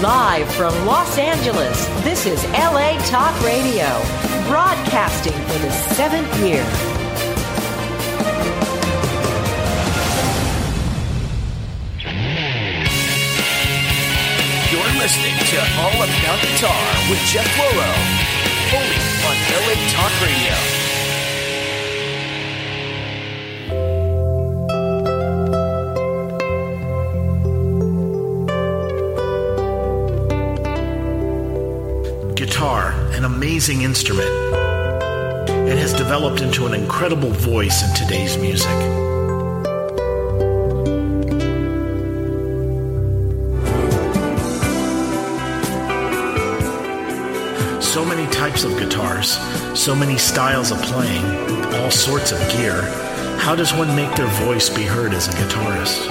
Live from Los Angeles, this is LA Talk Radio, broadcasting for the 7th year. You're listening to All About Guitar with Jeff Floro, only on LA Talk Radio. Guitar, an amazing instrument. It has developed into an incredible voice in today's music. So many types of guitars, so many styles of playing, all sorts of gear. How does one make their voice be heard as a guitarist?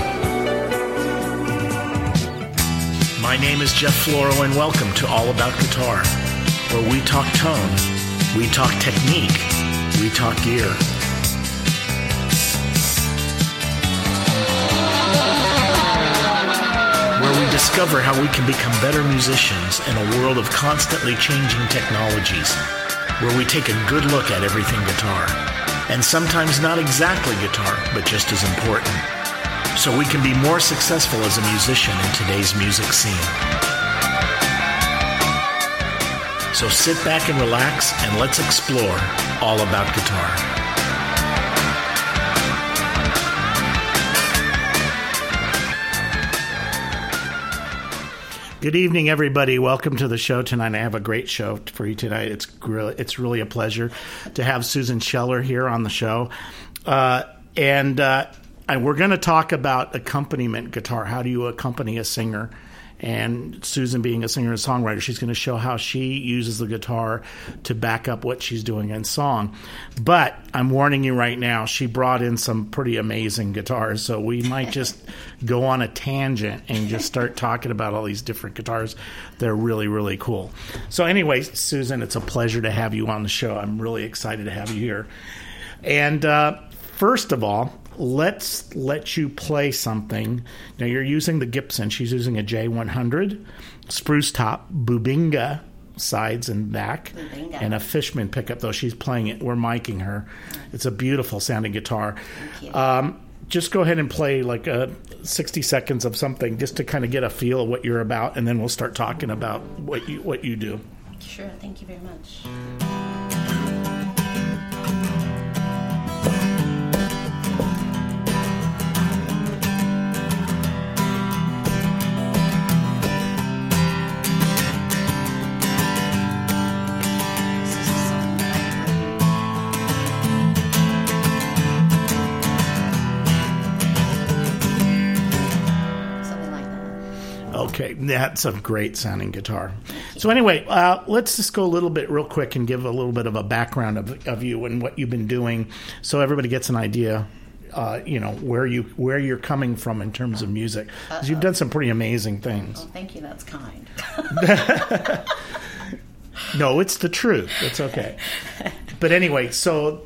My name is Jeff Floro, and welcome to All About Guitar, where we talk tone, we talk technique, we talk gear. Where we discover how we can become better musicians in a world of constantly changing technologies, where we take a good look at everything guitar, and sometimes not exactly guitar, but just as important, so we can be more successful as a musician in today's music scene. So sit back and relax, and let's explore all about guitar. Good evening, everybody. Welcome to the show tonight. I have a great show for you tonight. It's really a pleasure to have Susan Scheller here on the show. And we're going to talk about accompaniment guitar. How do you accompany a singer? And Susan, being a singer and songwriter, she's going to show how she uses the guitar to back up what she's doing in song. But I'm warning you right now, she brought in some pretty amazing guitars, so we might just go on a tangent and just start talking about all these different guitars. They're really, really cool. So anyway, Susan, it's a pleasure to have you on the show. I'm really excited to have you here. And first of all, let's let you play something. Now, you're using the Gibson. She's using a J100, spruce top, Bubinga sides and back, and a Fishman pickup, though she's playing it. We're miking her. It's a beautiful sounding guitar. Just go ahead and play like 60 seconds of something just to kind of get a feel of what you're about, and then we'll start talking about what you do. Sure. Thank you very much. Okay, that's a great sounding guitar. So anyway, let's just go a little bit real quick and give a little bit of a background of you and what you've been doing, so everybody gets an idea, where you're coming from in terms of music. Because you've done some pretty amazing things. Well, thank you. That's kind. No, it's the truth. It's okay. But anyway, so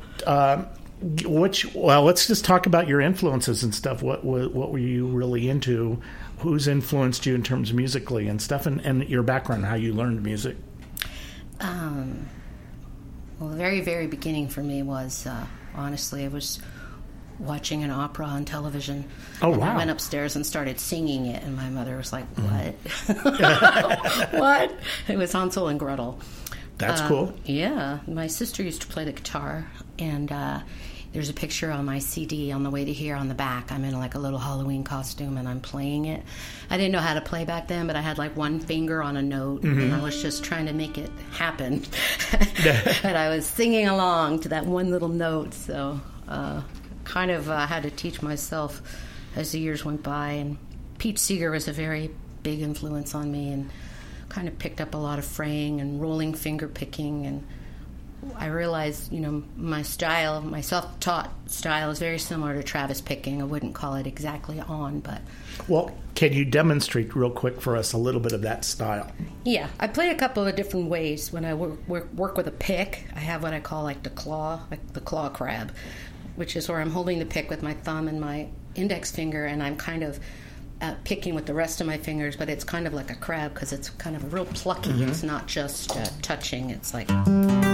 let's just talk about your influences and stuff. What were you really into? Who's influenced you in terms of musically and stuff, and your background, how you learned music? Well, the very, very beginning for me was, honestly, I was watching an opera on television. Oh, and wow. I went upstairs and started singing it, and my mother was like, what? What? It was Hansel and Gretel. That's cool. Yeah. My sister used to play the guitar, and there's a picture on my CD on the way to here on the back. I'm in like a little Halloween costume and I'm playing it. I didn't know how to play back then, but I had like one finger on a note and I was just trying to make it happen. And I was singing along to that one little note. So kind of had to teach myself as the years went by. And Pete Seeger was a very big influence on me and kind of picked up a lot of fraying and rolling finger picking, and I realized, my style, my self-taught style is very similar to Travis picking. I wouldn't call it exactly on, but... Well, can you demonstrate real quick for us a little bit of that style? Yeah, I play a couple of different ways. When I work with a pick, I have what I call like the claw crab, which is where I'm holding the pick with my thumb and my index finger, and I'm kind of picking with the rest of my fingers, but it's kind of like a crab because it's kind of real plucky. It's not just touching. It's like... I'm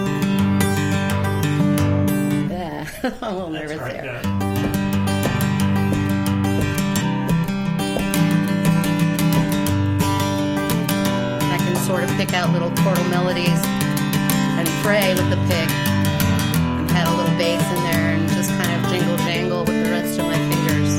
a little nervous there. Yeah. I can sort of pick out little chordal melodies and fray with the pick and add a little bass in there and just kind of jingle-jangle with the rest of my fingers.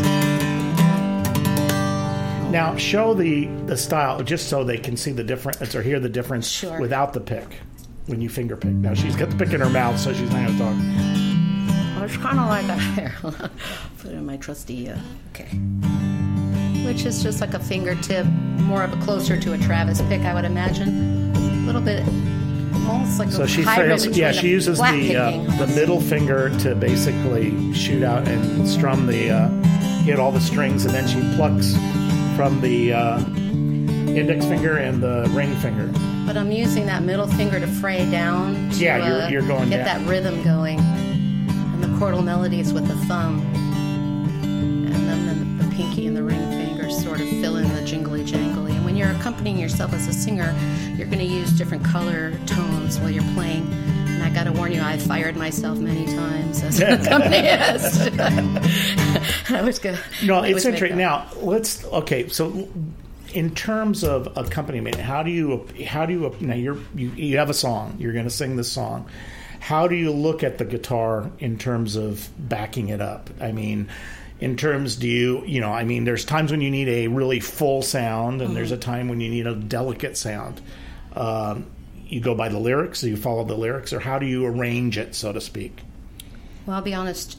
Now, show the style, just so they can see the difference or hear the difference Sure. without the pick, when you finger pick. Now, she's got the pick in her mouth, so she's not going to talk. Well, it's kind of like a... Here, put it in my trusty... okay. Which is just like a fingertip, more of a closer to a Travis pick, I would imagine. A little bit... almost like So a she hybrid fails, between she uses flat picking. the middle finger to basically shoot out and strum hit all the strings, and then she plucks from the index finger and the ring finger. But I'm using that middle finger to fray down to You're going get down. that rhythm going. And the chordal melodies with the thumb. And then the pinky and the ring finger sort of fill in the jingly-jangly. And when you're accompanying yourself as a singer, you're going to use different color tones while you're playing. And I got to warn you, I've fired myself many times as an accompanist. I was good. No, it's interesting. Now, so in terms of accompaniment, how do you now you have a song, you're going to sing this song. How do you look at the guitar in terms of backing it up? I mean, in terms, there's times when you need a really full sound, and there's a time when you need a delicate sound. You go by the lyrics, so you follow the lyrics, or how do you arrange it, so to speak? Well, I'll be honest.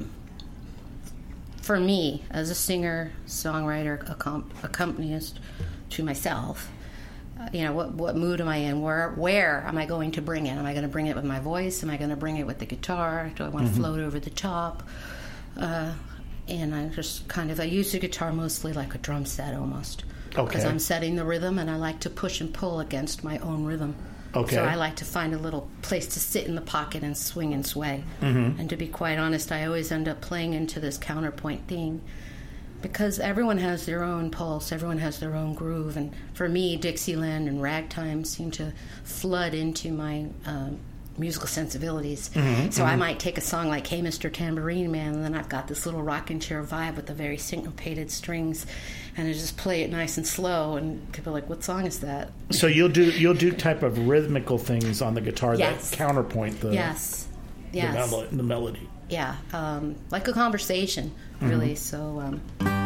For me, as a singer, songwriter, accompanist to myself, what mood am I in? Where am I going to bring it? Am I going to bring it with my voice? Am I going to bring it with the guitar? Do I want to float over the top? And I just I use the guitar mostly like a drum set almost. Okay. Because I'm setting the rhythm, and I like to push and pull against my own rhythm. Okay. So I like to find a little place to sit in the pocket and swing and sway. And to be quite honest, I always end up playing into this counterpoint theme because everyone has their own pulse, everyone has their oon groove. And for me, Dixieland and ragtime seem to flood into my musical sensibilities. So I might take a song like Hey Mr. Tambourine Man, and then I've got this little rocking chair vibe with the very syncopated strings, and I just play it nice and slow, and people are like, what song is that? So you'll do type of rhythmical things on the guitar Yes. that counterpoint the the melody. Yeah, like a conversation, really. So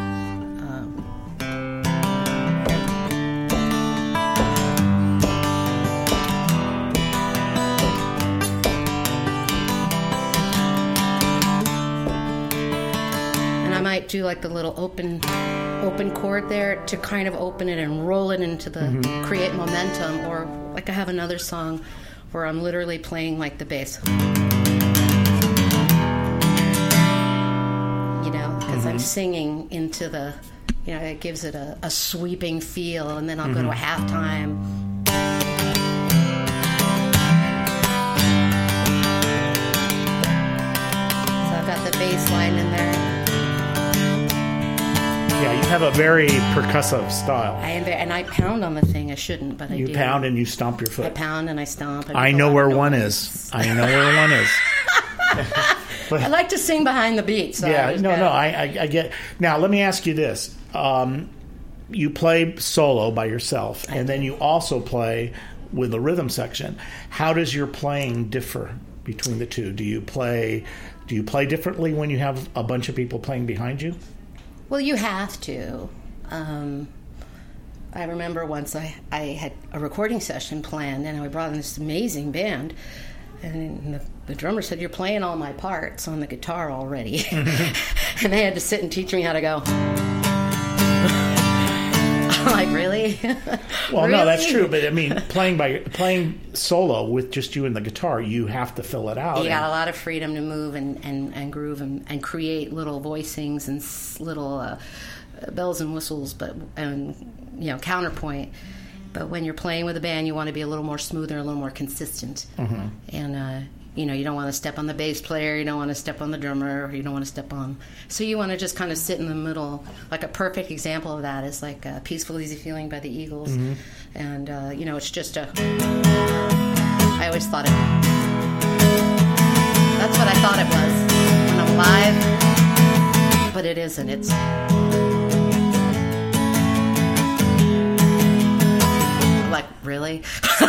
I might do like the little open chord there to kind of open it and roll it into the create momentum, or like I have another song where I'm literally playing like the bass, because I'm singing into the, it gives it a sweeping feel, and then I'll go to a halftime. So I've got the bass line in there. Yeah, you have a very percussive style. I am, and I pound on the thing. I shouldn't, but I do. You pound and you stomp your foot. I pound and I stomp. And I know where one is. I know where one is. I like to sing behind the beat. So I get. Now, let me ask you this. You play solo by yourself, and then you also play with the rhythm section. How does your playing differ between the two? Do you play differently when you have a bunch of people playing behind you? Well, you have to. I remember once I had a recording session planned, and I brought in this amazing band, and the drummer said, "You're playing all my parts on the guitar already." And they had to sit and teach me how to go. I'm like, really? Well, really? No, that's true. But I mean, playing solo with just you and the guitar, you have to fill it out. You got a lot of freedom to move and groove and create little voicings and little bells and whistles, but counterpoint. But when you're playing with a band, you want to be a little more smoother, a little more consistent. Mm-hmm. And, you don't want to step on the bass player, you don't want to step on the drummer, or you don't want to step on... So you want to just kind of sit in the middle. Like a perfect example of that is like Peaceful Easy Feeling by the Eagles. Mm-hmm. And, it's just a... I always thought it... That's what I thought it was when I'm live. But it isn't. It's... Like, really?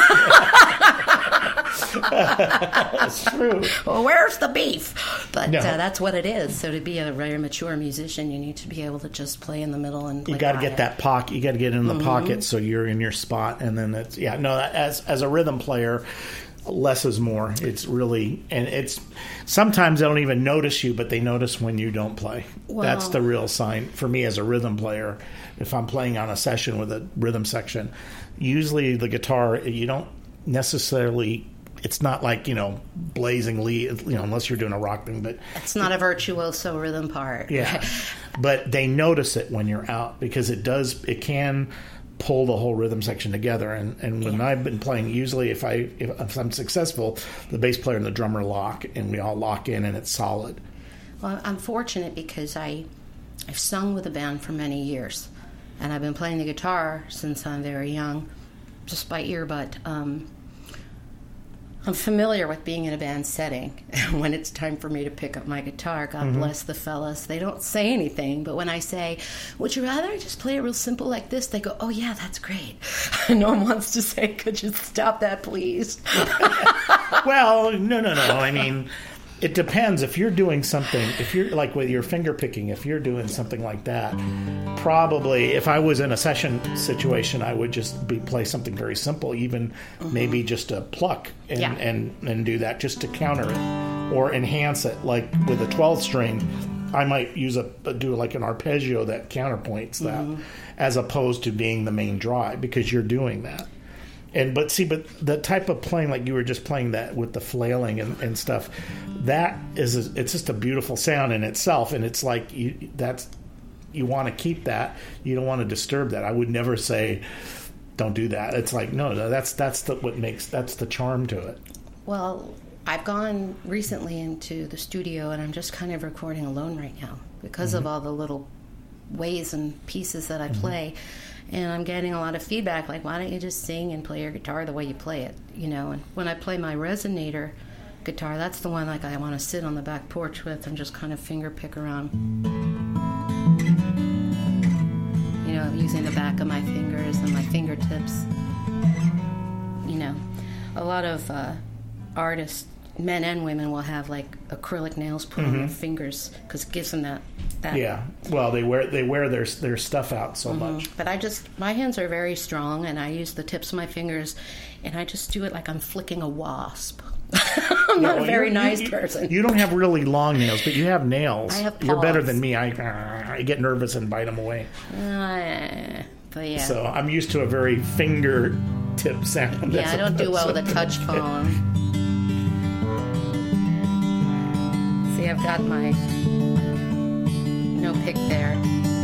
That's true. Well, where's the beef? But No. That's what it is. So to be a very mature musician, you need to be able to just play in the middle and You got to get that pocket. You got to get in the Mm-hmm. pocket so you're in your spot, and then it's as a rhythm player, less is more. It's really, and it's sometimes they don't even notice you, but they notice when you don't play. Well, that's the real sign for me as a rhythm player. If I'm playing on a session with a rhythm section, usually the guitar, you don't necessarily. It's not like, blazing lead, unless you're doing a rock thing, but it's not a virtuoso rhythm part. yeah. But they notice it when you're out because it can pull the whole rhythm section together. And when I've been playing, usually if I'm successful, the bass player and the drummer lock, and we all lock in, and it's solid. Well, I'm fortunate because I've sung with a band for many years, and I've been playing the guitar since I'm very young, just by ear. But I'm familiar with being in a band setting. And when it's time for me to pick up my guitar, God bless the fellas, they don't say anything. But when I say, would you rather just play it real simple like this? They go, oh, yeah, that's great. No one wants to say, could you stop that, please? Well, no. I mean, it depends. If you're doing something, if you're like with your finger picking, if you're doing something like that, probably if I was in a session situation, I would just play something very simple, even maybe just a pluck and do that just to counter it or enhance it. Like with a 12th string, I might do like an arpeggio that counterpoints that, as opposed to being the main drive, because you're doing that. But the type of playing, like you were just playing that with the flailing and stuff, it's just a beautiful sound in itself, and it's like you want to keep that. You don't want to disturb that. I would never say, don't do that. It's like no, that's the charm to it. Well, I've gone recently into the studio, and I'm just kind of recording alone right now because of all the little ways and pieces that I play. And I'm getting a lot of feedback, like, why don't you just sing and play your guitar the way you play it, And when I play my Resonator guitar, that's the one like I want to sit on the back porch with and just kind of finger pick around. Using the back of my fingers and my fingertips. A lot of artists, men and women, will have like acrylic nails put on their fingers because it gives them that. Yeah, well, they wear their stuff out so much. But my hands are very strong, and I use the tips of my fingers, and I just do it like I'm flicking a wasp. I'm not a very nice person. You don't have really long nails, but you have nails. I have paws. You're better than me. I get nervous and bite them away. But yeah. So I'm used to a very fingertip sound. Yeah, I don't do well with a touch phone. See, I've got my no pick there.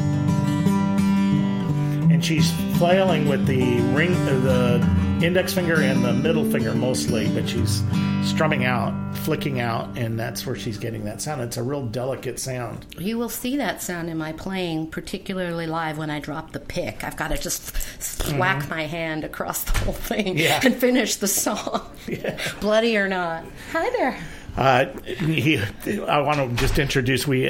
And she's flailing with the index finger and the middle finger mostly, but she's strumming out, flicking out, and that's where she's getting that sound. It's a real delicate sound. You will see that sound in my playing, particularly live when I drop the pick. I've got to just whack my hand across the whole thing and finish the song, bloody or not. Hi there. I want to just introduce. He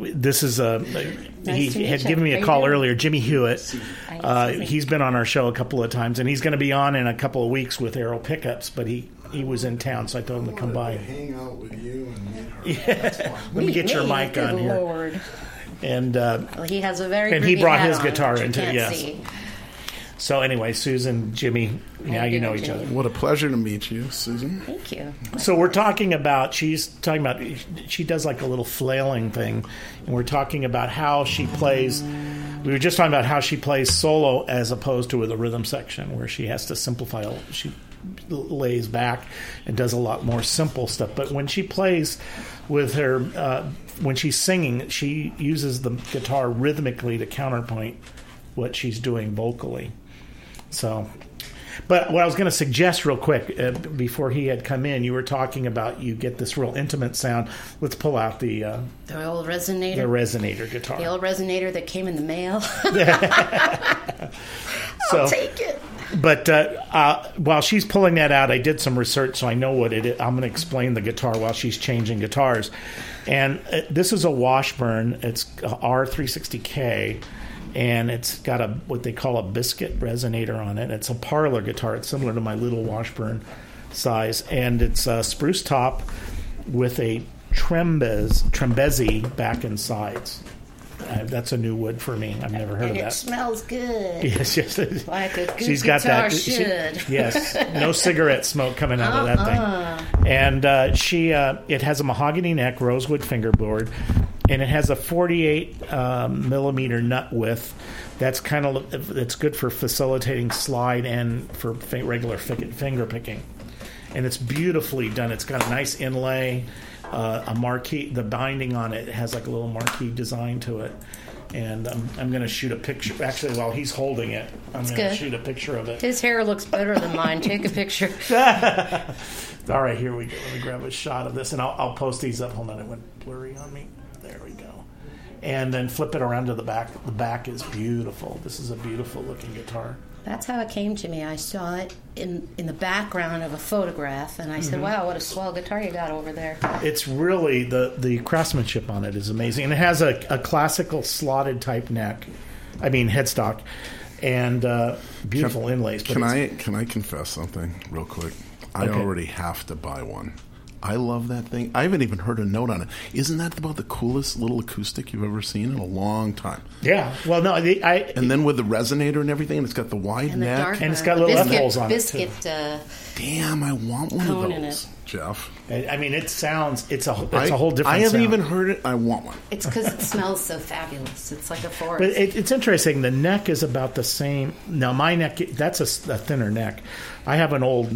had given me a call earlier. Jimmy Hewitt. He's been on our show a couple of times, and he's going to be on in a couple of weeks with Arrow Pickups. But he was in town, so I told him to come by. Hang out with you and meet her. Yeah. Let me get your mic on here. Lord. And he has a very and he brought his hat guitar on, into see. So anyway, Susan, Jimmy, now you know each other. What a pleasure to meet you, Susan. Thank you. So she does like a little flailing thing, and we're talking about how she plays. We were just talking about how she plays solo as opposed to with a rhythm section, where she has to simplify. She lays back and does a lot more simple stuff. But when she plays with her, when she's singing, she uses the guitar rhythmically to counterpoint what she's doing vocally. So But what I was going to suggest real quick, before he had come in, you were talking about you get this real intimate sound. Let's pull out the old resonator. The resonator guitar. The old resonator that came in the mail. I'll take it. But while she's pulling that out, I did some research, so I know what it is. I'm going to explain the guitar while she's changing guitars. And this is a Washburn. It's a R360K, and it's got what they call a biscuit resonator on it. It's a parlor guitar. It's similar to my little Washburn size, and it's a spruce top with a Trembezi back and sides. That's a new wood for me. I've never heard of that. It smells good. Yes. Like a good She's got guitar that. should. Yes. No cigarette smoke coming out of that thing. And it has a mahogany neck, rosewood fingerboard, and it has a 48 millimeter nut width. That's it's good for facilitating slide and for regular finger picking. And it's beautifully done. It's got a nice inlay. A marquee, the binding on it has like a little marquee design to it, and I'm going to shoot a picture. Actually, while he's holding it, I'm going to shoot a picture of it. His hair looks better than mine. Take a picture. All right, here we go. Let me grab a shot of this, and I'll post these up. Hold on, it went blurry on me. There we go. And then flip it around to the back. The back is beautiful. This is a beautiful looking guitar. That's how it came to me. I saw it in the background of a photograph, and I said, wow, what a swell guitar you got over there. It's really, the craftsmanship on it is amazing. And it has a classical slotted type neck, headstock, and beautiful inlays. But Can I confess something real quick? I already have to buy one. I love that thing. I haven't even heard a note on it. Isn't that about the coolest little acoustic you've ever seen in a long time? Yeah. Well, no, and then with the resonator and everything, and it's got the wide and neck, and it's got little F-holes on it too. Damn, I want one of those, Jeff. It sounds. It's a whole different. I haven't sound. even heard it. I want one. It's because it smells so fabulous. It's like a forest. But it's interesting. The neck is about the same. Now my neck, that's a thinner neck. I have an old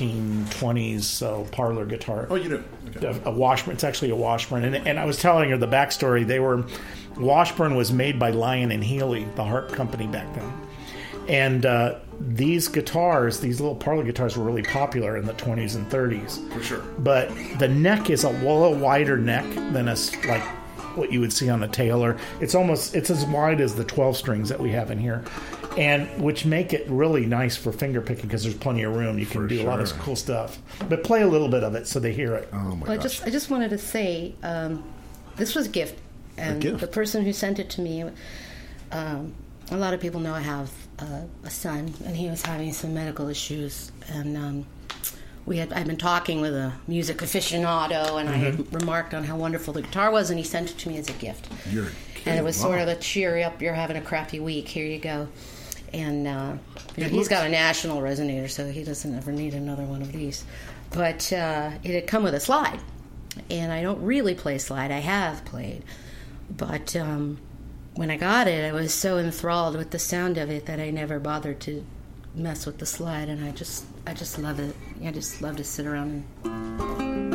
1920s parlor guitar. Oh, you do? Okay. A Washburn. It's actually a Washburn. And I was telling her the backstory. Washburn was made by Lyon and Healy, the harp company back then. And these guitars, these little parlor guitars, were really popular in the 20s and 30s. For sure. But the neck is a little wider neck than like what you would see on a Taylor. It's as wide as the 12 strings that we have in here, and which make it really nice for finger picking because there's plenty of room. You can do a lot of cool stuff. But play a little bit of it so they hear it. Oh my gosh! I just wanted to say this was a gift, and the person who sent it to me. A lot of people know I have a son, and he was having some medical issues, and I'd been talking with a music aficionado, and I had remarked on how wonderful the guitar was, and he sent it to me as a gift. You're kidding. And it was sort of a cheer up, you're having a crappy week, here you go. And he's got a national resonator, so he doesn't ever need another one of these. But it had come with a slide, and I don't really play slide. I have played. But when I got it, I was so enthralled with the sound of it that I never bothered to mess with the slide, and I just love it. I just love to sit around and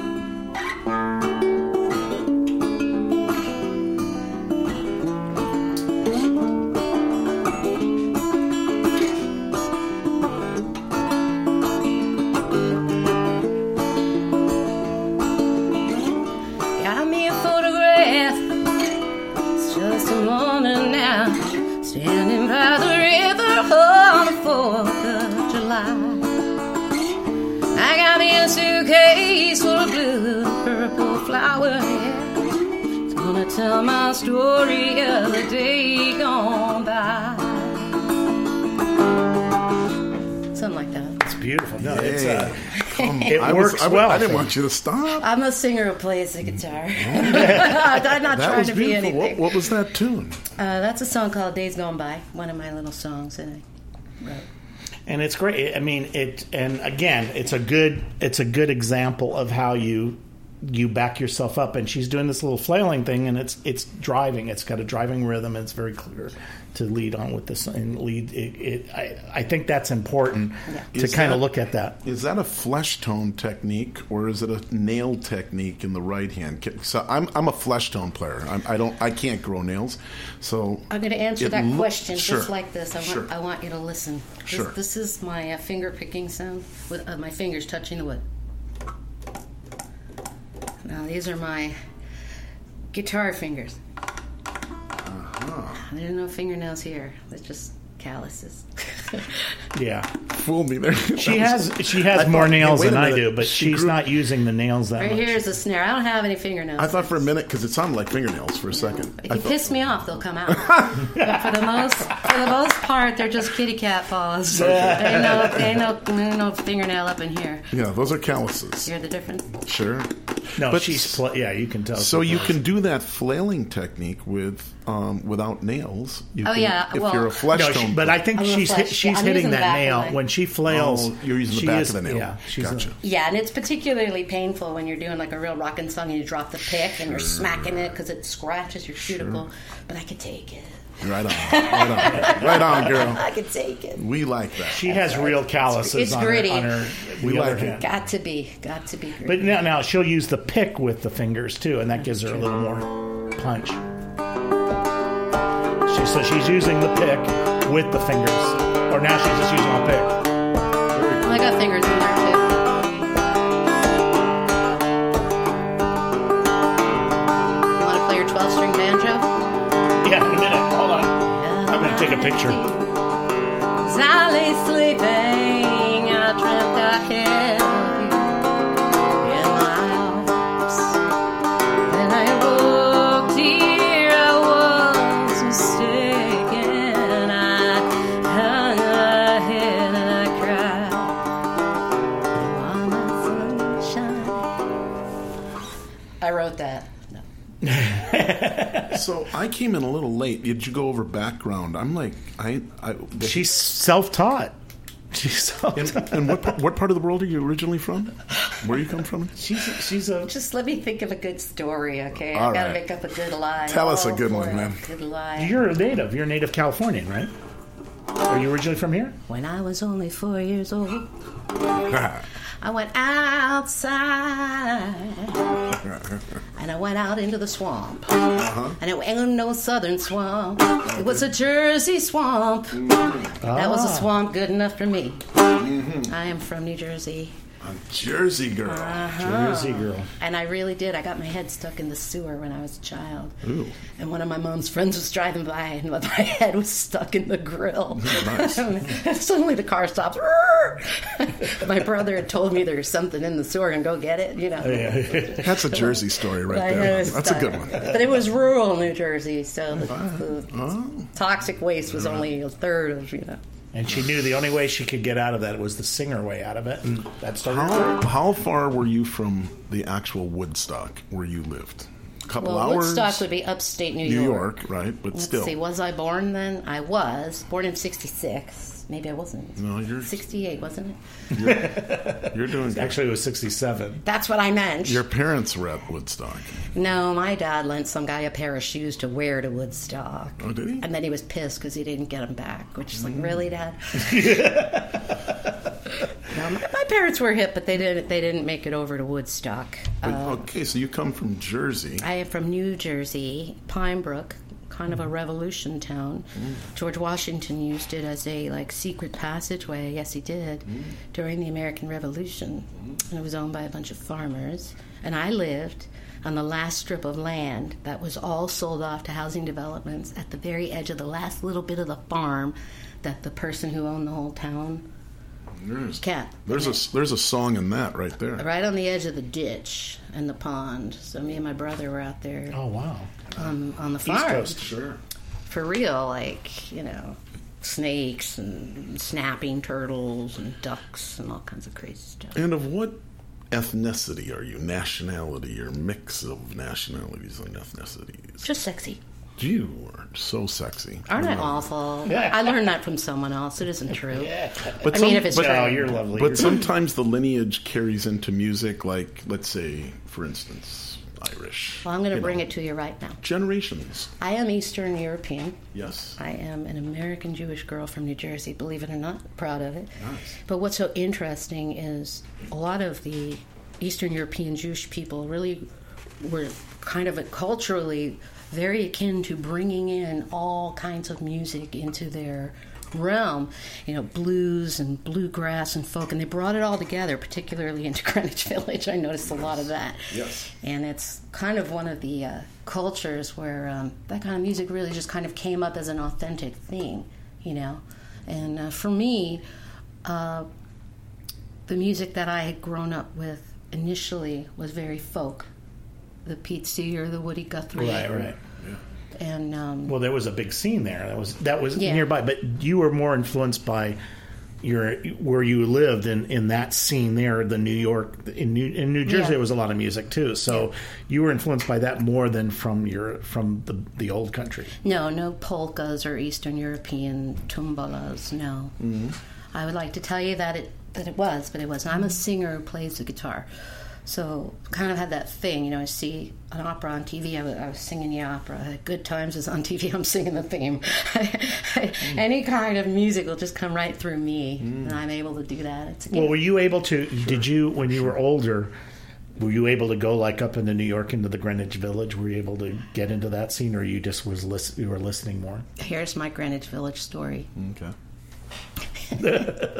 got me a photograph. It's just a morning now, standing by the river on the 4th of July. I got me a suitcase full of blue and purple flower hair. It's gonna tell my story of the day gone by. Something like that. It's beautiful. No, it works well. I didn't want you to stop. I'm a singer who plays the guitar. I'm not trying to be anything. What was that tune? That's a song called Days Gone By, one of my little songs that I wrote. And it's great. I mean, and again, it's a good example of how you you back yourself up, and she's doing this little flailing thing, and it's driving. It's got a driving rhythm, and it's very clear to lead on with this and lead. I think that's important to kind of look at that. Is that a flesh tone technique, or is it a nail technique in the right hand? So I'm a flesh tone player. I can't grow nails, so I'm going to answer that question sure. just like this. I want you to listen. Sure. This is my finger picking sound with my fingers touching the wood. Now, these are my guitar fingers. There's no fingernails here. They're just calluses. Yeah. Fooled me there. She has more nails than I do, but she's not using the nails that right much. Here is the snare. I don't have any fingernails. I thought for a minute, because it sounded like fingernails for a second. If you piss me off, they'll come out. But for the most part, they're just kitty cat paws. There ain't no fingernail up in here. Yeah, those are calluses. You hear the difference? Sure. No, but you can tell. So you can do that flailing technique without nails. If you're a flesh tone. But I think she's hitting that nail when when she flails. You're using the back of the nail. Yeah, gotcha. Yeah, and it's particularly painful when you're doing like a real rockin' song and you drop the pick and you're smacking it because it scratches your cuticle. But I could take it. Right on, girl. I could take it. We like that. She has real calluses. It's gritty. On her. We like it. Got to be gritty. But now she'll use the pick with the fingers too, and that gives her a little more punch. So she's using the pick with the fingers, or now she's just using a pick. I got fingers in there too. You want to play your 12-string banjo? Yeah, in a minute. Hold on. I'm going to take a picture. As I lay sleeping, I dreamt I held you in my arms. When I woke, dear, I was mistaken. I hung my head and I cried. On my sunshine. I wrote that. No. So I came in a little late. Did you go over background? I'm like, She's self-taught. She's self-taught. And what part of the world are you originally from? Where you come from? She's a. Just let me think of a good story, okay? All I've got to right. make up a good lie. Tell us a good one, man. Good lie. You're a native. You're a native Californian, right? Are you originally from here? When I was only 4 years old, I went outside and I went out into the swamp. And it wasn't no southern swamp. It was a Jersey swamp. That was a swamp good enough for me. I am from New Jersey. A Jersey girl. Jersey girl. And I really did. I got my head stuck in the sewer when I was a child. Ooh. And one of my mom's friends was driving by, and my head was stuck in the grill. Nice. Suddenly the car stops. My brother had told me there's something in the sewer and go get it, you know. That's a Jersey story right there. That's a good one. But it was rural New Jersey, so the toxic waste was only a third of, you know. And she knew the only way she could get out of that was the singer way out of it. And that started How far were you from the actual Woodstock where you lived? A couple hours? Woodstock would be upstate New York, right? But Let's still. see, was I born then? I was. Born in 66. Maybe I wasn't. No, you're 68, wasn't it? You're doing good. Actually, it was 67. That's what I meant. Your parents were at Woodstock. No, my dad lent some guy a pair of shoes to wear to Woodstock. Oh, did he? And then he was pissed because he didn't get them back, which is like, really, Dad? No, my parents were hip, but they didn't make it over to Woodstock. Okay, so you come from Jersey. I am from New Jersey, Pine Brook, kind of a revolution town. George Washington used it as a secret passageway. Yes, he did, during the American Revolution. And it was owned by a bunch of farmers. And I lived on the last strip of land that was all sold off to housing developments at the very edge of the last little bit of the farm that the person who owned the whole town kept. There's a song in that right there. Right on the edge of the ditch and the pond. So me and my brother were out there. Oh, wow. On the farm. East Coast. Sure. For real, snakes and snapping turtles and ducks and all kinds of crazy stuff. And of what ethnicity are you? Nationality or mix of nationalities and ethnicities? Just sexy. You are so sexy. Aren't I awful? Yeah. I learned that from someone else. It isn't true. But I mean, if it's true. Oh, you're lovely. But sometimes the lineage carries into music, like, let's say, for instance, Irish. Well, I'm going to bring it to you right now. Generations. I am Eastern European. Yes. I am an American Jewish girl from New Jersey, believe it or not. Proud of it. Nice. But what's so interesting is a lot of the Eastern European Jewish people really were kind of culturally very akin to bringing in all kinds of music into their realm, blues and bluegrass and folk, and they brought it all together, particularly into Greenwich Village. I noticed a lot of that. Yes. And it's kind of one of the cultures where that kind of music really just kind of came up as an authentic thing, And for me, the music that I had grown up with initially was very folk. The Pete Seeger, the Woody Guthrie. Right. And well, there was a big scene there. That was Yeah. nearby, but you were more influenced by where you lived in that scene there. The New York in New Jersey, Yeah. there was a lot of music too. So you were influenced by that more than from the old country. no polkas or Eastern European tumbalas. No, I would like to tell you that it was, but it wasn't. I'm a singer who plays the guitar. So kind of had that thing, I see an opera on TV, I was singing the opera. Good Times is on TV, I'm singing the theme. Any kind of music will just come right through me, and I'm able to do that. It's a gift. Well, were you able to? Sure. Did you, when you were older, were you able to go like up into New York into the Greenwich Village? Were you able to get into that scene, or you just you were listening more? Here's my Greenwich Village story. Okay.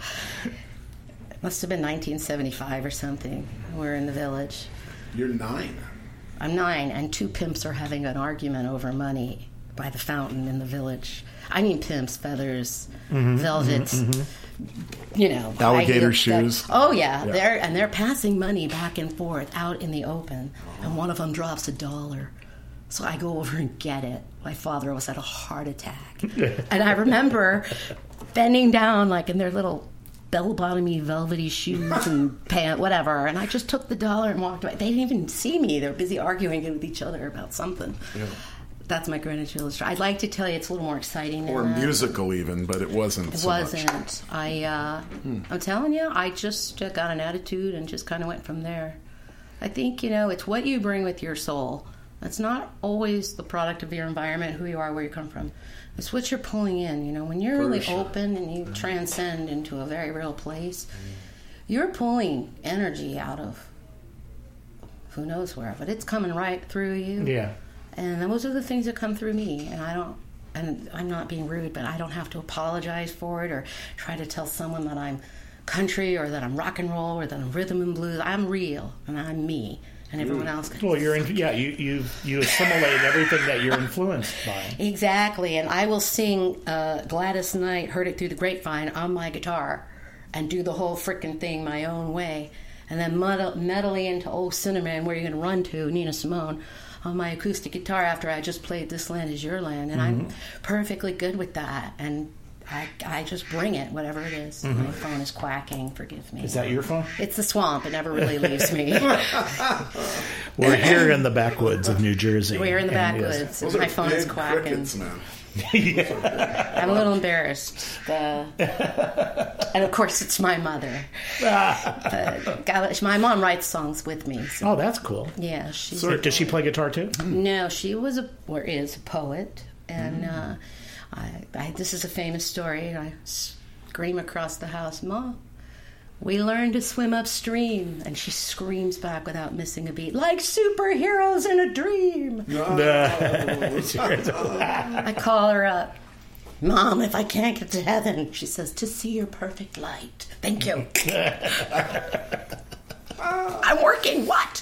Must have been 1975 or something. We're in the Village. You're 9. I'm 9, and 2 pimps are having an argument over money by the fountain in the Village. I mean pimps, feathers, velvet, Alligator shoes. Oh yeah, they're passing money back and forth out in the open, and one of them drops $1. So I go over and get it. My father was at a heart attack, and I remember bending down like in their little bell-bottomy, velvety shoes and pants, whatever. And I just took the $1 and walked away. They didn't even see me. They were busy arguing with each other about something. Yeah. That's my Greenwich Village. I'd like to tell you it's a little more exciting than or that. musical even, but it wasn't. It so wasn't. Much. I'm telling you, I just got an attitude and just kind of went from there. I think, it's what you bring with your soul. It's not always the product of your environment, who you are, where you come from. It's what you're pulling in, when you're really open and you transcend into a very real place, you're pulling energy out of who knows where, but it's coming right through you. Yeah. And those are the things that come through me, and I'm not being rude, but I don't have to apologize for it or try to tell someone that I'm country or that I'm rock and roll or that I'm rhythm and blues. I'm real, and I'm me. And everyone else. Well, you assimilate everything that you're influenced by. Exactly, and I will sing Gladys Knight, Heard It Through the Grapevine on my guitar and do the whole frickin' thing my own way. And then medley into Old Cinnamon, Where You Gonna Run To, Nina Simone, on my acoustic guitar after I just played This Land Is Your Land. And I'm perfectly good with that. And I just bring it, whatever it is. My phone is quacking, forgive me. Is that your phone? It's the swamp, it never really leaves me. We're here in the backwoods of New Jersey. We're in the backwoods. Those My are phone big is quacking. crickets, man. I'm a little embarrassed. And of course, it's my mother. My mom writes songs with me. So. Oh, that's cool. Yeah. She's Does she play guitar too? No, she was is a poet. And this is a famous story. And I scream across the house, "Mom, we learned to swim upstream." And she screams back without missing a beat, "Like superheroes in a dream." I call her up. "Mom, if I can't get to heaven," she says, "to see your perfect light." Thank you. I'm working. What?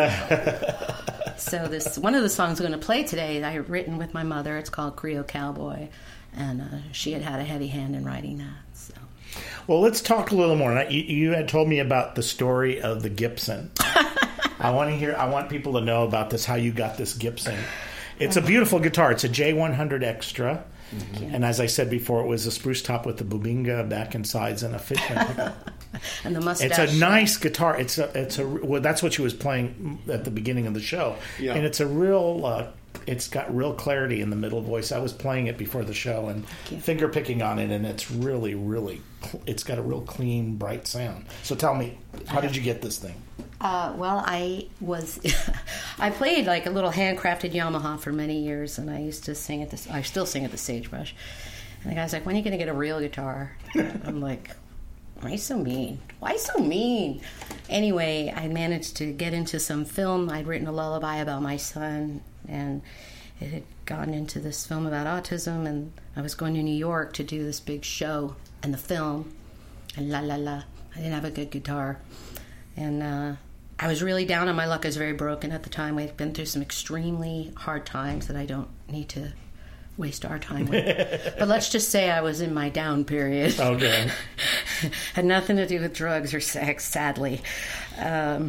So one of the songs I'm going to play today, I have written with my mother. It's called Creole Cowboy, and she had a heavy hand in writing that. So. Well, let's talk a little more. You had told me about the story of the Gibson. I want people to know about this. How you got this Gibson? It's a beautiful guitar. It's a J100 Extra. And as I said before, it was a spruce top with the bubinga back and sides and a Fishman pickup. And the mustache. It's a nice guitar. Well, that's what she was playing at the beginning of the show. Yeah. And it's a real it's got real clarity in the middle voice. I was playing it before the show and finger picking on it, and it's really, really, it's got a real clean, bright sound. So tell me, how did you get this thing? Well, I played like a little handcrafted Yamaha for many years, and I used to sing at I still sing at the Sagebrush. And the guy's like, when are you going to get a real guitar? I'm like, why so mean? Why so mean? Anyway, I managed to get into some film. I'd written a lullaby about my son, and it had gone into this film about autism, and I was going to New York to do this big show and the film, and I didn't have a good guitar. And I was really down on my luck. I was very broken at the time. We'd been through some extremely hard times that I don't need to waste our time with. But let's just say I was in my down period. Okay. Had nothing to do with drugs or sex, sadly. I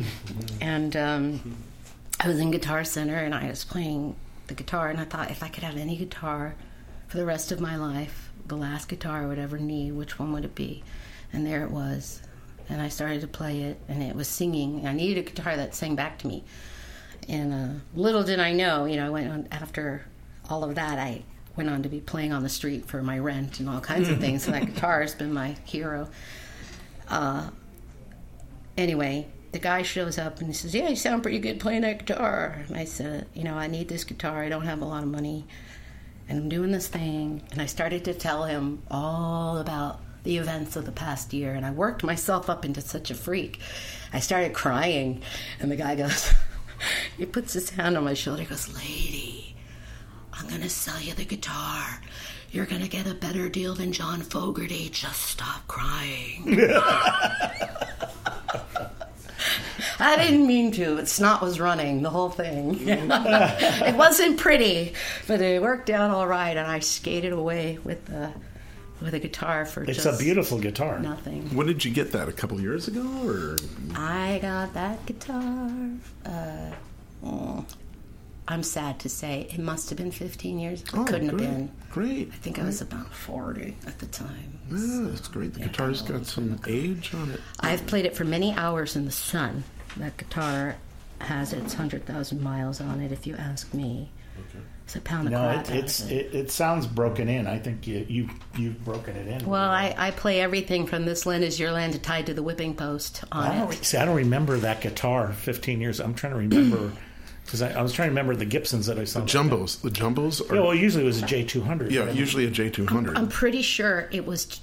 was in Guitar Center, and I was playing the guitar, and I thought, if I could have any guitar for the rest of my life, the last guitar I would ever need, which one would it be? And there it was. And I started to play it, and it was singing. I needed a guitar that sang back to me. And little did I know, I went on, after all of that, I went on to be playing on the street for my rent and all kinds of things. So that guitar has been my hero. Anyway, the guy shows up and he says, yeah, you sound pretty good playing that guitar. And I said, I need this guitar. I don't have a lot of money. And I'm doing this thing. And I started to tell him all about the events of the past year. And I worked myself up into such a freak. I started crying. And the guy goes, he puts his hand on my shoulder. He goes, lady, I'm going to sell you the guitar. You're going to get a better deal than John Fogerty. Just stop crying. I didn't mean to, but snot was running, the whole thing. It wasn't pretty, but it worked out all right, and I skated away with a guitar for It's a beautiful guitar. Nothing. When did you get that? A couple years ago, or? I got that guitar. I'm sad to say it must have been 15 years ago. It couldn't have been. Great. I think I was about 40 at the time. Yeah, that's great. The guitar's got some age on it. I've played it for many hours in the sun. That guitar has its 100,000 miles on it, if you ask me. Okay. It's a pound of crap. It sounds broken in. I think you've broken it in. Well, I play everything from This Land Is Your Land to Tied to the Whipping Post on it. I don't remember that guitar 15 years. I'm trying to remember... Because I was trying to remember the Gibsons that I saw. The jumbos are... Yeah, well, usually it was a J200. Yeah, usually a J200. I'm pretty sure it was...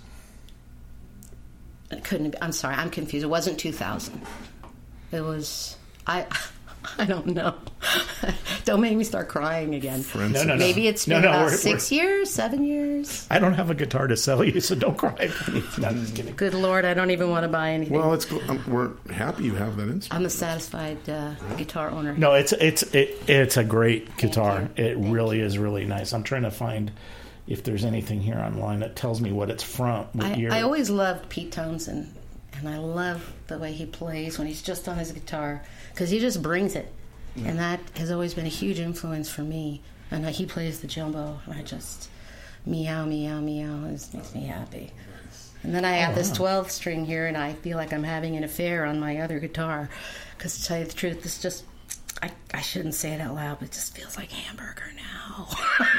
It couldn't be... I'm sorry, I'm confused. It wasn't 2000. It was... I don't know. Don't make me start crying again. No. Maybe it's been about 6 years, 7 years. I don't have a guitar to sell you, so don't cry. No, I'm just kidding. Good Lord, I don't even want to buy anything. Well, we're happy you have that instrument. I'm a satisfied guitar owner. No, it's a great guitar. It really is really nice. I'm trying to find if there's anything here online that tells me what it's from. I always loved Pete Townsend, and I love the way he plays when he's just on his guitar, because he just brings it. Yeah. And that has always been a huge influence for me. And he plays the jumbo, and I just meow, meow, meow. It just makes me happy. And then I have this 12 string here, and I feel like I'm having an affair on my other guitar. Because to tell you the truth, it's just, I shouldn't say it out loud, but it just feels like hamburger now.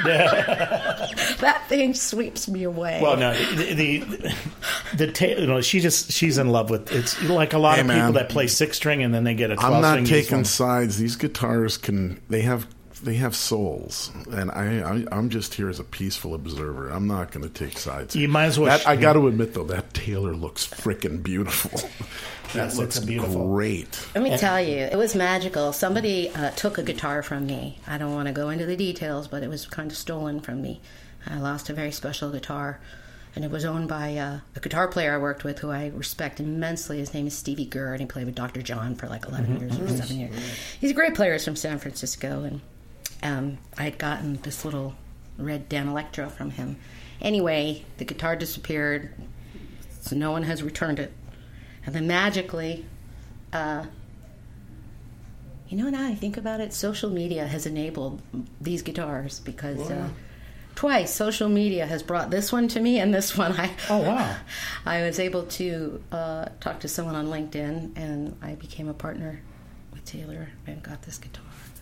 That thing sweeps me away. Well, no, she's in love with it's like a lot of people that play 6-string and then they get a 12 string. I'm not taking sides. These guitars they have souls, and I'm just here as a peaceful observer. I'm not going to take sides. You might as well. I got to admit though, that Taylor looks frickin' beautiful. That looks beautiful. Great. Let me tell you, it was magical. Somebody took a guitar from me. I don't want to go into the details, but it was kind of stolen from me. I lost a very special guitar, and it was owned by a guitar player I worked with who I respect immensely. His name is Stevie Gurr, and he played with Dr. John for like 11 years or 7 years. He's a great player. He's from San Francisco, and I had gotten this little red Dan Electro from him. Anyway, the guitar disappeared, so no one has returned it. And then magically, now that I think about it, social media has enabled these guitars because twice social media has brought this one to me and this one. I was able to talk to someone on LinkedIn, and I became a partner with Taylor and got this guitar.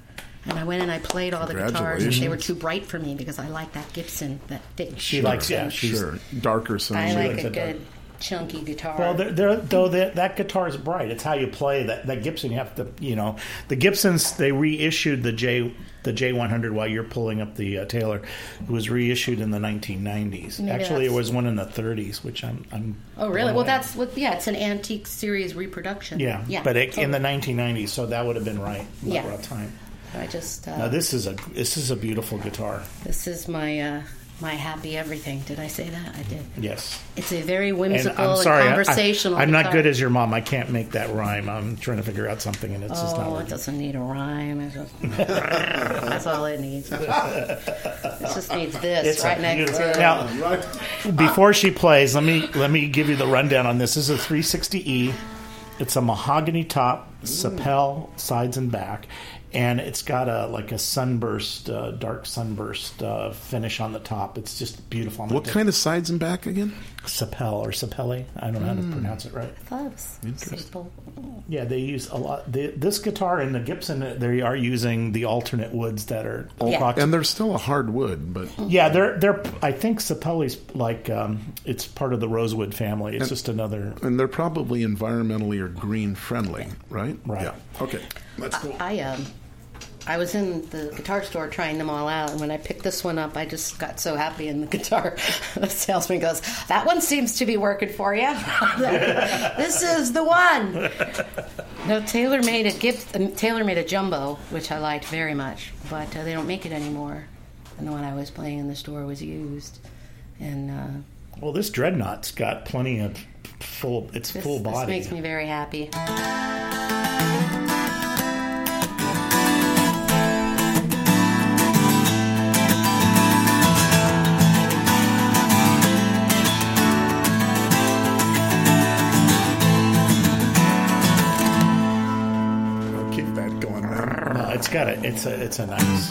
And I went and I played all the guitars, and Congratulations. they were too bright for me because I like that Gibson, that thick. She likes, yeah, she's Sure, darker sound. I like likes a it dark. good chunky guitar. well. That guitar is bright. It's how you play that Gibson. You have to, the Gibsons. They reissued the J100 while you're pulling up the Taylor. It was reissued in the 1990s. Maybe Actually, it that's- was one in the 30s, which I'm. Oh, really? blown Well, away. that's what. Yeah, it's an antique series reproduction. Yeah, yeah. but in the totally. 1990s, so that would have been right. Yeah. About time. I just. Now this is a beautiful guitar. This is my my happy everything. Did I say that? I did. Yes. It's a very And whimsical I'm sorry, conversational. I'm not guitar. good as your mom. I can't make that rhyme. I'm trying to figure out something, and it's just not Oh, it working. doesn't need a rhyme. That's all it needs. It just needs this It's a right next beautiful- to it. Now, before she plays, let me give you the rundown on this. This is a 360E. It's a mahogany top, Sapel sides and back, and it's got a sunburst, dark sunburst finish on the top. It's just beautiful. What kind of sides and back again? Sapel or Sapele? I don't know how to pronounce it right. Gloves. Interesting. Simple. Yeah, they use a lot. This guitar and the Gibson, they are using the alternate woods that are Yeah. And they're still a hard wood, but Yeah, they're. I think Sapele's like it's part of the rosewood family. It's just another. and they're probably environmentally or green friendly, right? Right. Yeah. Okay. That's cool. I was in the guitar store trying them all out, and when I picked this one up, I just got so happy in the guitar. The salesman goes, "That one seems to be working for you. This is the one." No, Taylor made a jumbo, which I liked very much, but they don't make it anymore. And the one I was playing in the store was used, and Well, this Dreadnought's got plenty of full. It's full this body. makes me very happy. I'll keep that going then. No, it's got a. It's a nice.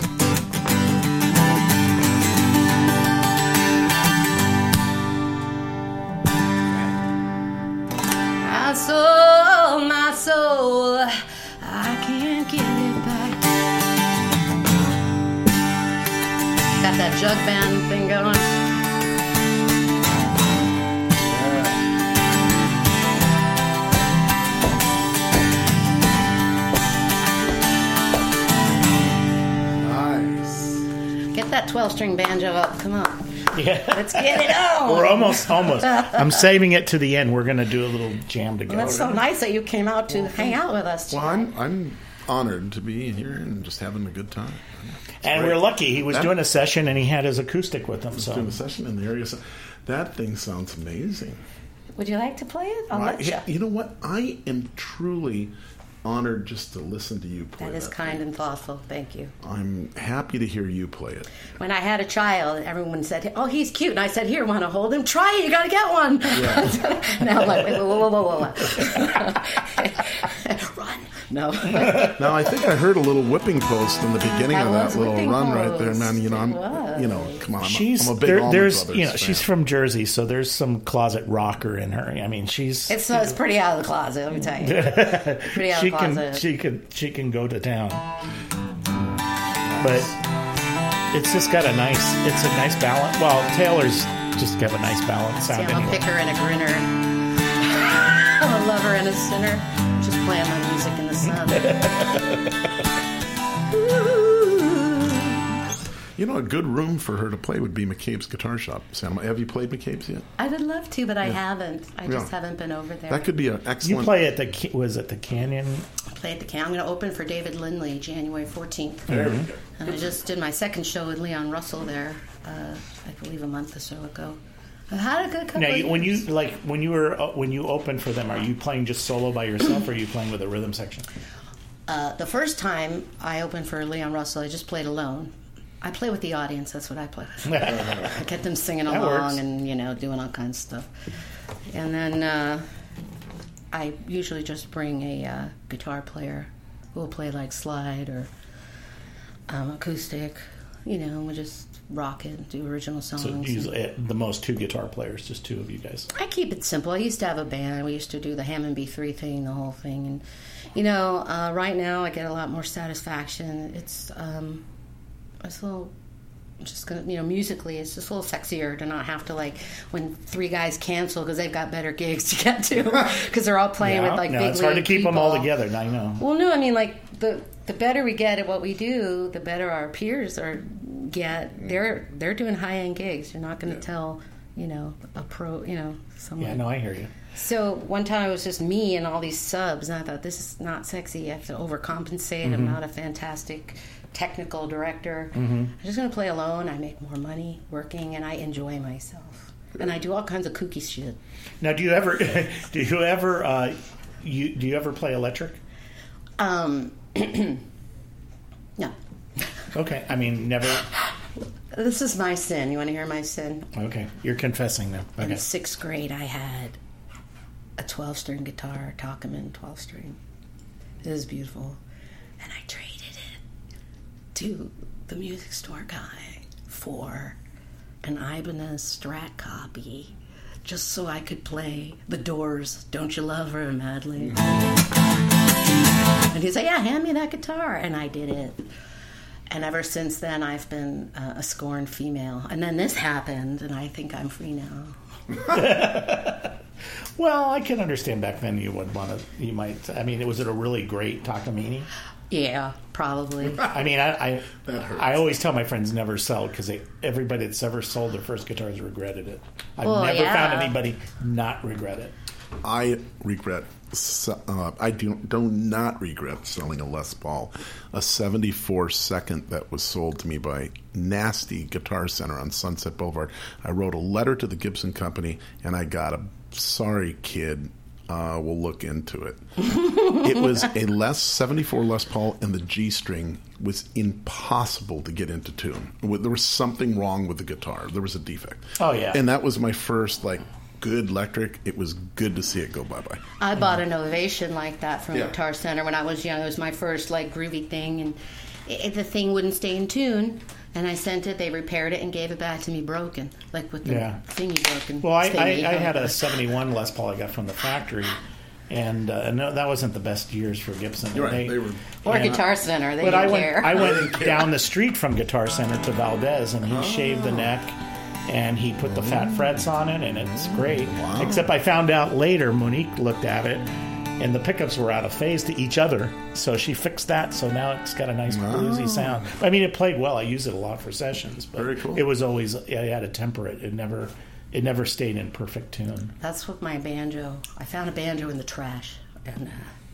My soul, I can't get it back. Got that jug band thing going. Nice. Get that 12-string banjo up. Come on. Yeah, Let's get it on. we're almost. I'm saving it to the end. We're going to do a little jam together. Well, that's so nice that you came out to hang out with us. Well, tonight. I'm honored to be here and just having a good time. And we're lucky. He was doing a session and he had his acoustic with him. Doing So a session in the area. So that thing sounds amazing. Would you like to play it? I'll let you. You know what? I am truly honored just to listen to you play That is kind and thoughtful. Thank you. I'm happy to hear you play it. When I had a child, everyone said, "Oh, he's cute," and I said, "Here, want to hold him? Try it. You got to get one." Now I'm like, whoa. Run. No. Now I think I heard a little whipping post in the beginning That of that was little whipping run right there, post. man. You know, It was. Come on, I'm she's a big Allman there's Brothers fan. she's from Jersey, so there's some closet rocker in her. I mean, she's It's pretty out of the closet, let me tell you. Pretty out of the closet. she can go to town, but it's just got a nice balance. Well, Taylor's just got a nice balance See, sound I'm a anyway. picker and a grinner. I'm a lover and a sinner. Just playing my music in the sun. You know, a good room for her to play would be McCabe's Guitar Shop. Santa Monica. Have you played McCabe's yet? I would love to, but I haven't. I just Yeah. haven't been over there. That could be an You excellent. play at was it the Canyon? I played the I'm going to open for David Lindley January 14th. Mm-hmm. And I just did my second show with Leon Russell there, I believe a month or so ago. I've had a good couple Now, of when years. you open for them, are you playing just solo by yourself, or are you playing with a rhythm section? The first time I opened for Leon Russell, I just played alone. I play with the audience. That's what I play with. I get them singing That along works. and, doing all kinds of stuff. And then I usually just bring a guitar player who will play like slide or acoustic. we just rock it, do original songs. So usually at the most 2 guitar players, just 2 of you guys. I keep it simple. I used to have a band. We used to do the Hammond B3 thing, the whole thing. And, right now I get a lot more satisfaction. It's a little, just gonna, musically, it's just a little sexier to not have to, like, when 3 guys cancel because they've got better gigs to get to because they're all playing with, like, big it's hard to keep people. them all together, I know. Well, no, I mean, like, the better we get at what we do, the better our peers get. They're doing high-end gigs. You're not going to tell, a pro, someone. Yeah, no, I hear you. So one time it was just me and all these subs, and I thought, this is not sexy. I have to overcompensate. I'm not a fantastic technical director. I'm just going to play alone. I make more money working, and I enjoy myself. And I do all kinds of kooky shit. Now, do you ever play electric? No. Okay, I mean, never. This is my sin. You want to hear my sin? Okay, you're confessing now. Okay. In 6th grade, I had a 12-string guitar, Talkman 12-string. It was beautiful. And I traded it to the music store guy for an Ibanez Strat copy just so I could play The Doors' Don't You Love Her Madly. And he's like, yeah, hand me that guitar. And I did it. And ever since then, I've been a scorned female. And then this happened, and I think I'm free now. Well, I can understand back then was it a really great Takamine? Yeah, probably. I mean, I always tell my friends never sell because everybody that's ever sold their first guitar has regretted it. I've never found anybody not regret it. I regret. I do not regret selling a Les Paul, a 74 second that was sold to me by Nasty Guitar Center on Sunset Boulevard. I wrote a letter to the Gibson Company, and I got a sorry kid. We'll look into it. It was a 74 Les Paul, and the G string was impossible to get into tune. There was something wrong with the guitar. There was a defect. Oh yeah, and that was my first good electric. It was good to see it go bye-bye. I bought an Ovation like that from Guitar Center when I was young. It was my first groovy thing, and the thing wouldn't stay in tune. And I sent it. They repaired it and gave it back to me broken, with the thingy broken. Well, I had a 71 Les Paul I got from the factory, and no, that wasn't the best years for Gibson. You're right. Guitar Center. They didn't care. I went down the street from Guitar Center to Valdez, and he shaved the neck. And he put the fat frets on it, and it's great. Wow. Except I found out later, Monique looked at it, and the pickups were out of phase to each other. So she fixed that, so now it's got a nice bluesy sound. I mean, it played well. I used it a lot for sessions. But very cool. It was always, I had to temper it. It never stayed in perfect tune. That's what my banjo. I found a banjo in the trash. And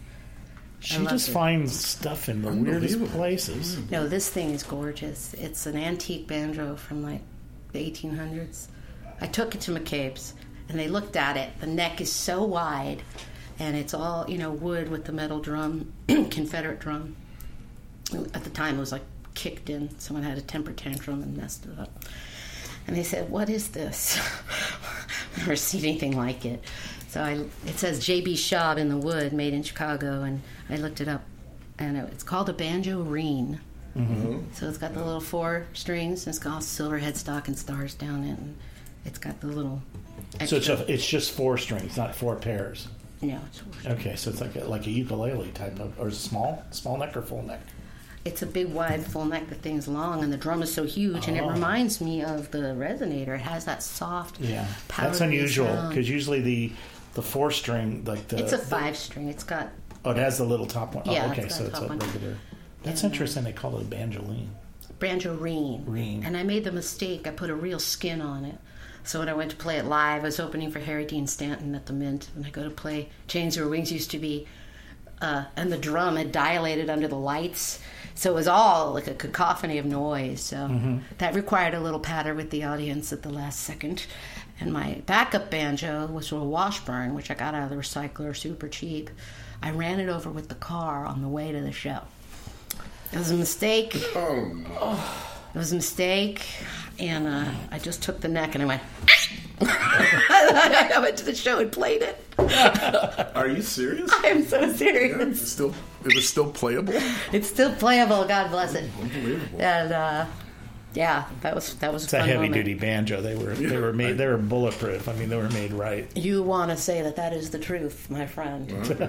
she just finds stuff in the weirdest places. No, this thing is gorgeous. It's an antique banjo from the 1800s. I took it to McCabe's, and they looked at it. The neck is so wide, and it's all wood with the metal drum, Confederate drum. At the time, it was kicked in. Someone had a temper tantrum and messed it up. And they said, "What is this?" I've never seen anything like it. So it says J.B. Schaub in the wood, made in Chicago, and I looked it up, and it's called a banjo reen. Mm-hmm. So it's got the little 4 strings, and it's got silver headstock and stars down it, and it's got the little extra. So it's just 4 strings, not 4 pairs. No, it's 4 strings. Okay, so it's like a ukulele type of, or is it small neck or full neck? It's a big, wide, full neck. The thing's long, and the drum is so huge, and it reminds me of the Resonator. It has that soft, that's unusual because usually the 4 string it's a 5 string. It's got. Oh, it has the little top one. Yeah, okay, so it's a regular. That's interesting. They call it a banjoline. Banjo reen. And I made the mistake. I put a real skin on it. So when I went to play it live, I was opening for Harry Dean Stanton at the Mint, and I go to play Chains Your Wings used to be, and the drum had dilated under the lights, so it was all like a cacophony of noise. So that required a little patter with the audience at the last second. And my backup banjo was a Washburn, which I got out of the recycler, super cheap. I ran it over with the car on the way to the show. It was a mistake. Oh, no. It was a mistake, and I just took the neck and I went. I went to the show and played it. Are you serious? I'm so serious. Yeah, it was still playable? It's still playable, God bless it. Unbelievable. And Yeah, that was It's a a fun heavy moment. duty banjo. They were made. They were bulletproof. I mean, they were made right. You want to say that is the truth, my friend.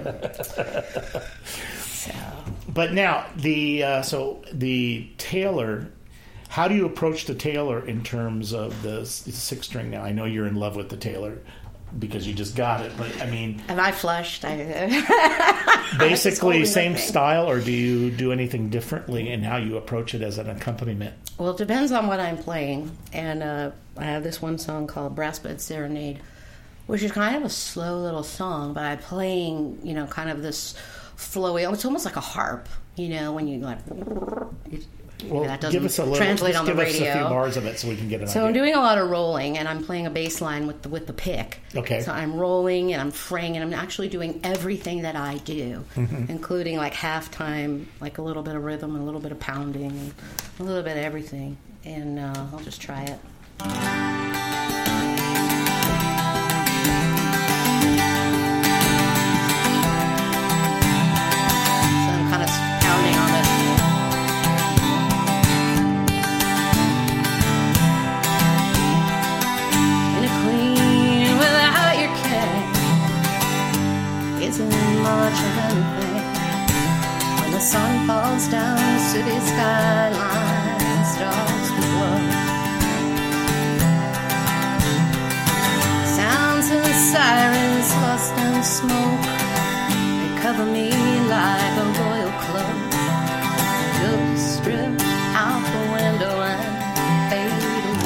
So, But now the Taylor. How do you approach the Taylor in terms of the 6-string? Now I know you're in love with the Taylor because you just got it. But I mean, and I flushed. basically holding same that thing. style, or do you do anything differently in how you approach it as an accompaniment? Well, it depends on what I'm playing. And I have this one song called Brass Bed Serenade, which is kind of a slow little song, but I'm playing, kind of this flowy, it's almost like a harp, when you like... Well, that doesn't give us a little. translate Just on the give us a few radio. bars of it so we can get an So idea. I'm doing a lot of rolling, and I'm playing a bass line with the pick. Okay. So I'm rolling, and I'm fraying, and I'm actually doing everything that I do, including like halftime, like a little bit of rhythm, a little bit of pounding, and a little bit of everything. And I'll just try it. So I'm kind of pounding on it. In a queen without your king isn't much of anything. When the sun falls down, the city skyline starts to glow. Sounds of sirens lost in smoke, they cover me like a royal cloak. Just strip out the window and fade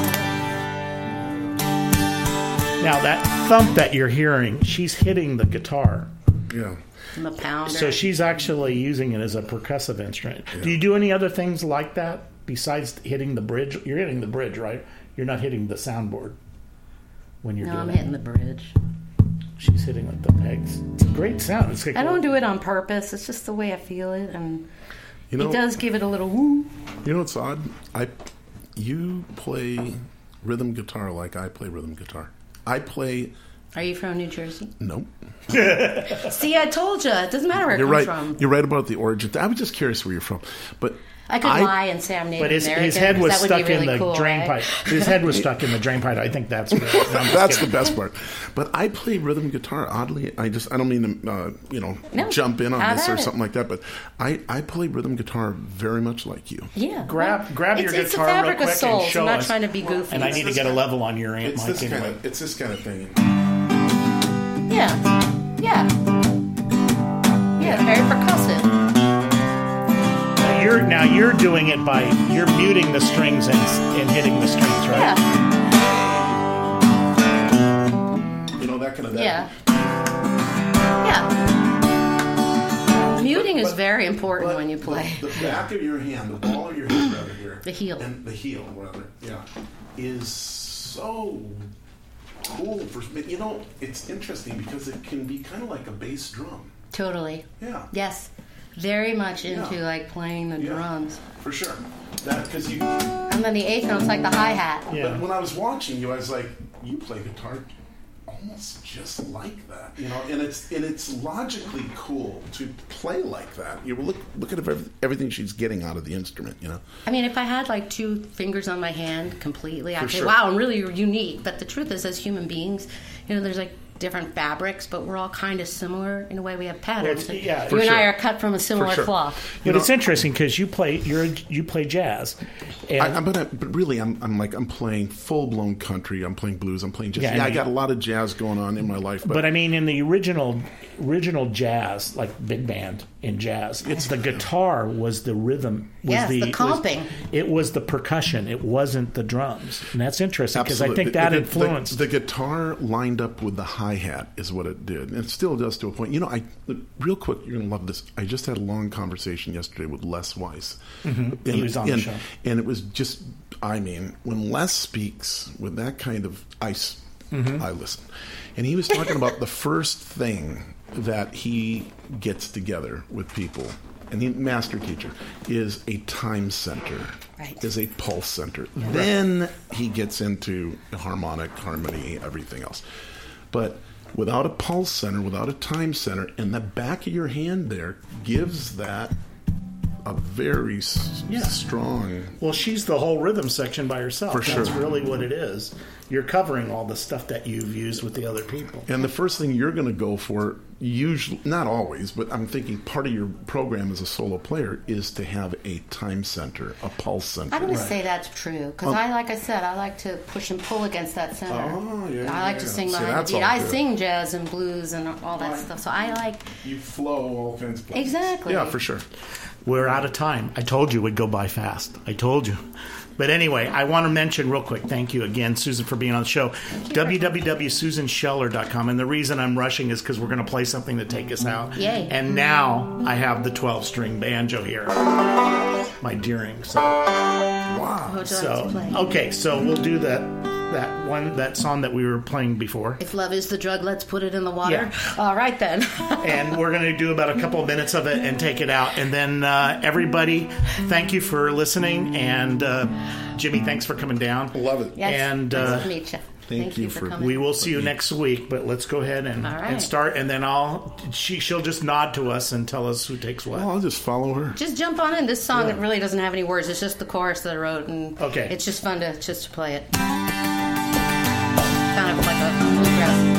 away. Now that thump that you're hearing, she's hitting the guitar. Yeah. I'm a pounder. So she's actually using it as a percussive instrument. Do you do any other things like that besides hitting the bridge? You're hitting the bridge, right? You're not hitting the soundboard when you're No, doing I'm it. hitting the bridge. She's hitting with the pegs. It's a great sound. It's like I don't do it on purpose. It's just the way I feel it, and You know, it does give it a little woo. You know what's odd? You play rhythm guitar like I play rhythm guitar. I play. Are you from New Jersey? Nope. See, I told you. It doesn't matter where it You're comes right. from. You're right about the origin. I was just curious where you're from, but I could lie and say I'm Native But his American. head was that would stuck be really in the cool, drain right? pipe. His head was stuck in the drain pipe. I think that's good. No, I'm just that's kidding. the best part. But I play rhythm guitar. Oddly, I don't mean to No, jump in on have this or at it. something like that. But I play rhythm guitar very much like you. Yeah. Grab your It's guitar a real fabric quick of souls. and show I'm not us. trying to be goofy. And I need to get a level on your amp mic anyway. It's this kind of thing. Yeah. Yeah. Yeah, very percussive. Now you're doing it by you're muting the strings and hitting the strings, right? Yeah. That kind of Yeah. Yeah. Muting is very important when you play. The back of your hand, the ball of your hand, rather here, The heel. and the heel, rather, is so cool. It's interesting because it can be kind of like a bass drum. Totally. Yeah. Yes. Very much into Yeah. like playing the Yeah. drums. For sure. Because you. And then the eighth note's like the hi-hat. Yeah. But when I was watching you, I was like, you play guitar almost just like that, and it's logically cool to play like that. You look at everything she's getting out of the instrument, I mean, if I had like 2 fingers on my hand completely, I'd say, sure. wow, I'm really unique. But the truth is, as human beings, there's like different fabrics, but we're all kind of similar in a way. We have patterns. Well, yeah, you for and I sure. are cut from a similar sure. cloth. But it's interesting because you play jazz, and but really, I'm playing full blown country. I'm playing blues. I'm playing jazz. Yeah, I got a lot of jazz going on in my life. but I mean, in the original jazz, like big band in jazz, it's the guitar was the rhythm. Yes, the comping. It was the percussion. It wasn't the drums, and that's interesting because I Absolutely. think that influenced. The guitar lined up with the hi-hat is what it did, and it still does to a point. Real quick, you're going to love this. I just had a long conversation yesterday with Les Weiss. Mm-hmm. He was on the show. And it was just, when Les speaks with that kind of ice, I listen. And he was talking about the first thing that he gets together with people, and the master teacher, is a time center, Right. is a pulse center. Then he gets into harmonic, harmony, everything else. But without a pulse center, without a time center, and the back of your hand there gives that a very strong. Well, she's the whole rhythm section by herself. For sure. That's really what it is. You're covering all the stuff that you've used with the other people. And the first thing you're going to go for, usually, not always, but I'm thinking part of your program as a solo player is to have a time center, a pulse center. I wouldn't say that's true because like I said, I like to push and pull against that center. Oh, yeah, I like to sing behind the beat. I sing jazz and blues and all that stuff. So I like you flow all kinds of places. Exactly. Yeah, for sure. We're out of time. I told you it would go by fast. I told you. But anyway, I want to mention real quick, thank you again, Susan, for being on the show, www.susanscheller.com. And the reason I'm rushing is because we're going to play something to take us out. Yay. And now I have the 12-string banjo here, my Deering. So, Wow. What would you like to play? okay, so we'll do that song that we were playing before. If love is the drug, let's put it in the water. Yeah. All right, then. And we're going to do about a couple of minutes of it and take it out. And then everybody, thank you for listening. And Jimmy, thanks for coming down. Love it. Yes, And nice to meet you. thank you for for- coming. we will see you next week. But let's go ahead and, All right. and start. And then she'll just nod to us and tell us who takes what. Well, I'll just follow her. Just jump on in. This song it really doesn't have any words. It's just the chorus that I wrote, and Okay. it's just fun to play it. Kind of like a bluegrass.